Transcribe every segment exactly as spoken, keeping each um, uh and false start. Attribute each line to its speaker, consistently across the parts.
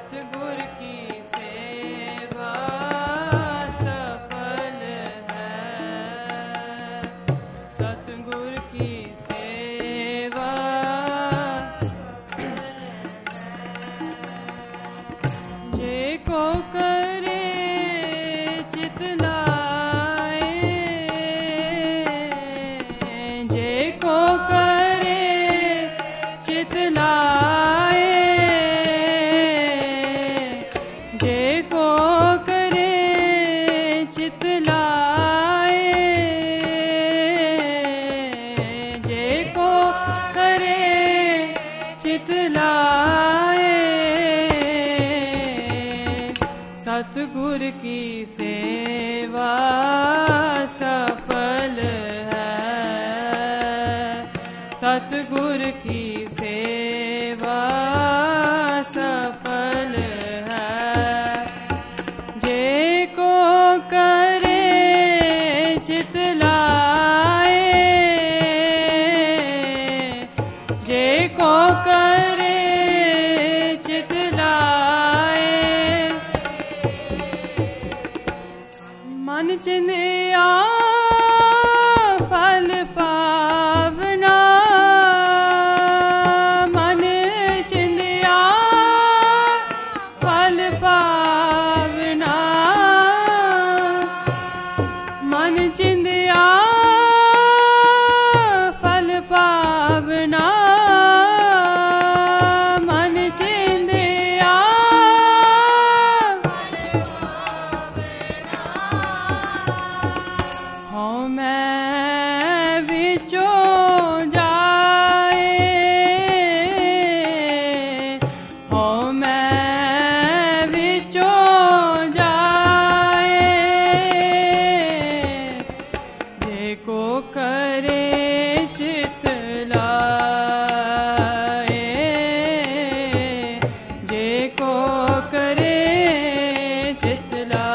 Speaker 1: सतगुर की सेवा सफल है, सतगुर की सेवा जे को करे चित लाए, जे को करे चित लाए, जे को करे चित लाए, जे को करे चित लाए, सतगुर की सेवा सफल है, सतगुर की सेवा सफल है, जे को करे चित लाए, जे को करे चित लाए, मन चिंधिया फल पावना, मन चिंधिया फल पावना, मन चिंधिया फल पावना, मन चिंधिया हो मैं विचों जाए, हो मैं विचों जाए, जे को करे चित लाए, जे को करे चित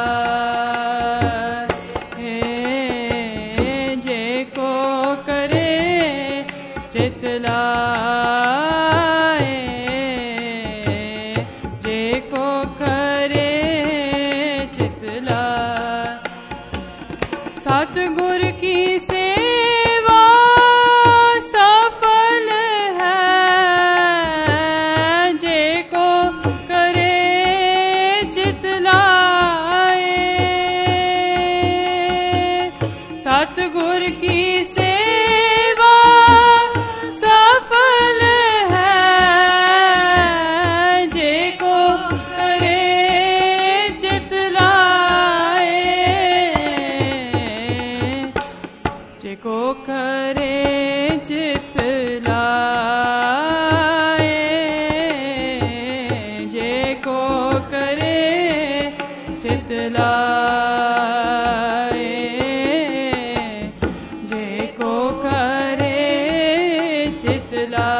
Speaker 1: लाए, जे को करे चित लाए, जे को करे चित लाए, सतगुर की सेवा सफल है, जे को करे चित लाए, सतगुर की सेवा सफल है, जे को करे चित लाए, जे को करे चित लाए, जे को करे चित लाए, जे को करे चित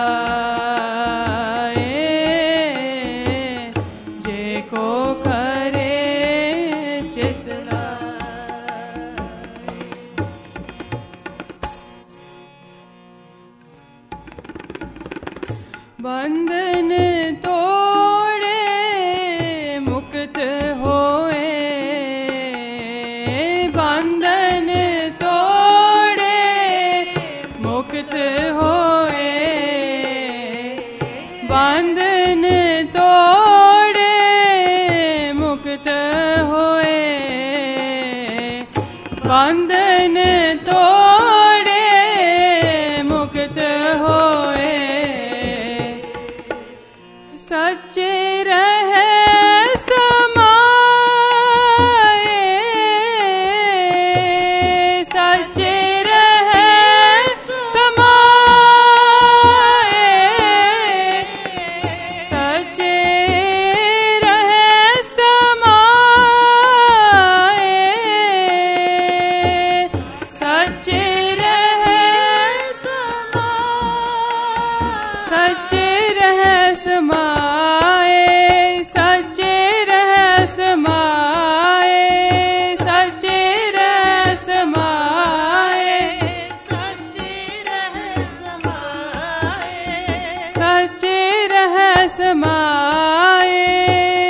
Speaker 1: लाए, जे को करे चित लाए। बंधन तोड़े मुक्त होए, बंधन तोड़े मुक्त होए, बंधन तोड़े मुक्त होए, बंधन तोड़े मुक्त होए, सच्चे रहे समाए, सच्चे रहे समाए, सच्चे रहे समाए, सच्चे रहे समाए, सच्चे रहे समाए, सच्चे रहे समाए, सच्चे रहे समाए, सच्चे रहे समाए, सच्चे रहे समाए,